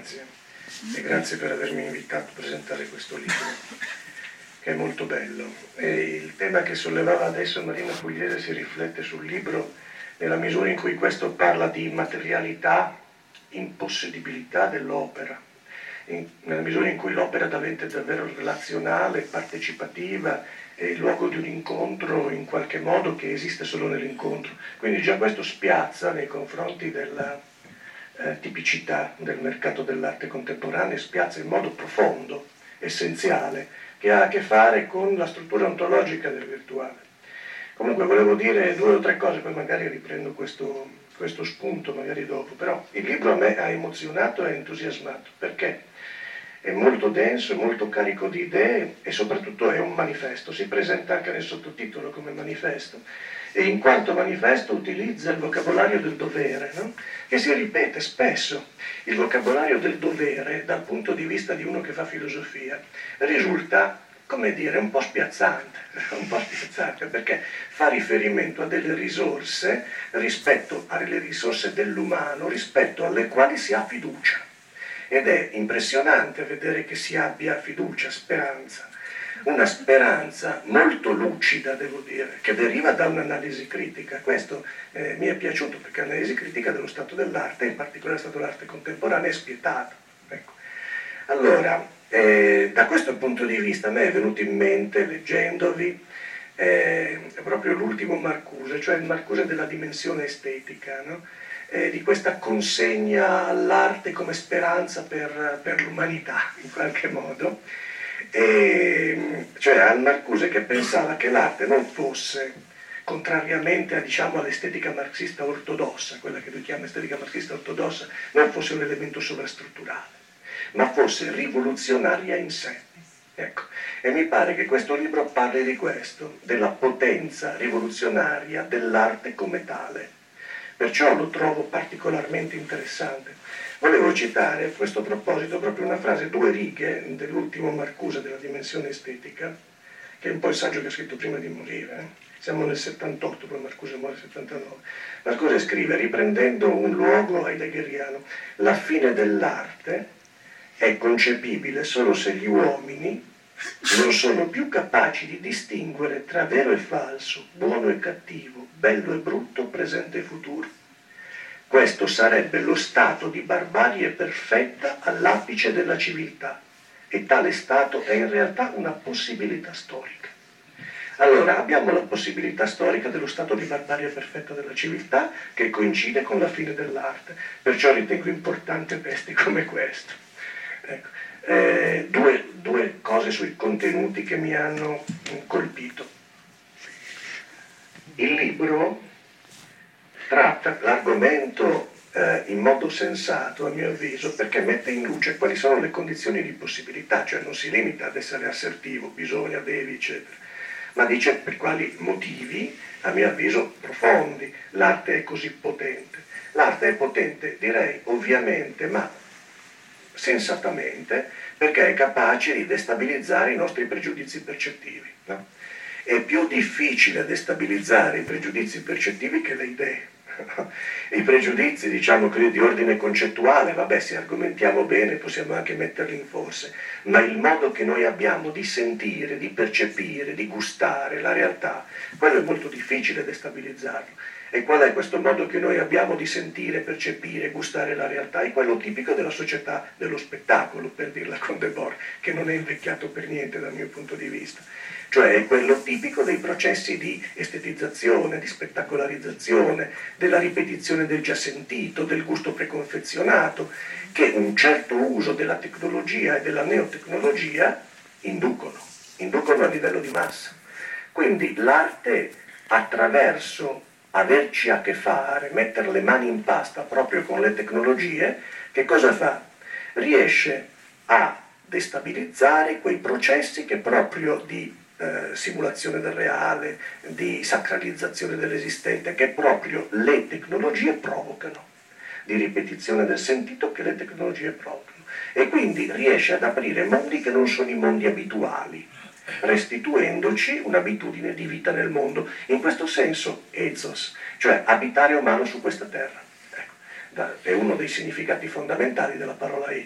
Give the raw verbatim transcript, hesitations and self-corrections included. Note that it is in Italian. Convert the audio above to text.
grazie. E grazie per avermi invitato a presentare questo libro, che è molto bello. E il tema che sollevava adesso Marina Pugliese si riflette sul libro nella misura in cui questo parla di materialità, impossedibilità dell'opera, in, nella misura in cui l'opera diventa davvero relazionale, partecipativa, è il luogo di un incontro in qualche modo che esiste solo nell'incontro. Quindi già questo spiazza nei confronti della eh, tipicità del mercato dell'arte contemporanea, spiazza in modo profondo, essenziale, che ha a che fare con la struttura ontologica del virtuale. Comunque volevo dire due o tre cose, poi magari riprendo questo, questo spunto, magari dopo, però il libro a me ha emozionato e entusiasmato, perché è molto denso, è molto carico di idee e soprattutto è un manifesto, si presenta anche nel sottotitolo come manifesto e in quanto manifesto utilizza il vocabolario del dovere, no? Che si ripete spesso. Il vocabolario del dovere, dal punto di vista di uno che fa filosofia, risulta, come dire, un po' spiazzante, un po' spiazzante perché fa riferimento a delle risorse rispetto alle risorse dell'umano, rispetto alle quali si ha fiducia. Ed è impressionante vedere che si abbia fiducia, speranza. Una speranza molto lucida, devo dire, che deriva da un'analisi critica. Questo eh, mi è piaciuto perché l'analisi critica dello stato dell'arte, in particolare dello stato dell'arte contemporanea, è spietata. Ecco. Allora, eh, da questo punto di vista a me è venuto in mente, leggendovi, eh, proprio l'ultimo Marcuse, cioè il Marcuse della dimensione estetica, no? Eh, di questa consegna all'arte come speranza per, per l'umanità, in qualche modo, e, cioè al Marcuse che pensava che l'arte non fosse, contrariamente a, diciamo, all'estetica marxista ortodossa, quella che lui chiama estetica marxista ortodossa, non fosse un elemento sovrastrutturale, ma fosse rivoluzionaria in sé. Ecco. E mi pare che questo libro parli di questo, della potenza rivoluzionaria dell'arte come tale. Perciò lo trovo particolarmente interessante. Volevo citare a questo proposito proprio una frase, due righe dell'ultimo Marcuse della dimensione estetica, che è un po' il saggio che ha scritto prima di morire. Eh? Siamo nel settantotto, poi Marcuse muore nel settantanove. Marcuse scrive, riprendendo un luogo heideggeriano, la fine dell'arte è concepibile solo se gli uomini non sono più capaci di distinguere tra vero e falso, buono e cattivo, bello e brutto, presente e futuro. Questo sarebbe lo stato di barbarie perfetta all'apice della civiltà e tale stato è in realtà una possibilità storica. Allora abbiamo la possibilità storica dello stato di barbarie perfetta della civiltà che coincide con la fine dell'arte, perciò ritengo importante testi come questo. Ecco. Eh, due, due cose sui contenuti che mi hanno colpito. Il libro tratta l'argomento eh, in modo sensato, a mio avviso, perché mette in luce quali sono le condizioni di possibilità, cioè non si limita ad essere assertivo, bisogna, devi, eccetera, ma dice per quali motivi, a mio avviso, profondi, l'arte è così potente. L'arte è potente, direi, ovviamente, ma sensatamente, perché è capace di destabilizzare i nostri pregiudizi percettivi. No? È più difficile destabilizzare i pregiudizi percettivi che le idee. I pregiudizi, diciamo così, di ordine concettuale, vabbè, se argomentiamo bene possiamo anche metterli in forse, ma il modo che noi abbiamo di sentire, di percepire, di gustare la realtà, quello è molto difficile destabilizzarlo. E qual è questo modo che noi abbiamo di sentire, percepire, gustare la realtà? È quello tipico della società dello spettacolo, per dirla con Debord, che non è invecchiato per niente dal mio punto di vista. Cioè è quello tipico dei processi di estetizzazione, di spettacolarizzazione, della ripetizione del già sentito, del gusto preconfezionato, che un certo uso della tecnologia e della neotecnologia inducono, inducono a livello di massa. Quindi l'arte attraverso averci a che fare, mettere le mani in pasta proprio con le tecnologie, che cosa fa? Riesce a destabilizzare quei processi che proprio di eh, simulazione del reale, di sacralizzazione dell'esistente, che proprio le tecnologie provocano, di ripetizione del sentito che le tecnologie provocano. E quindi riesce ad aprire mondi che non sono i mondi abituali, restituendoci un'abitudine di vita nel mondo. In questo senso, ethos, cioè abitare umano su questa terra, ecco, è uno dei significati fondamentali della parola ethos.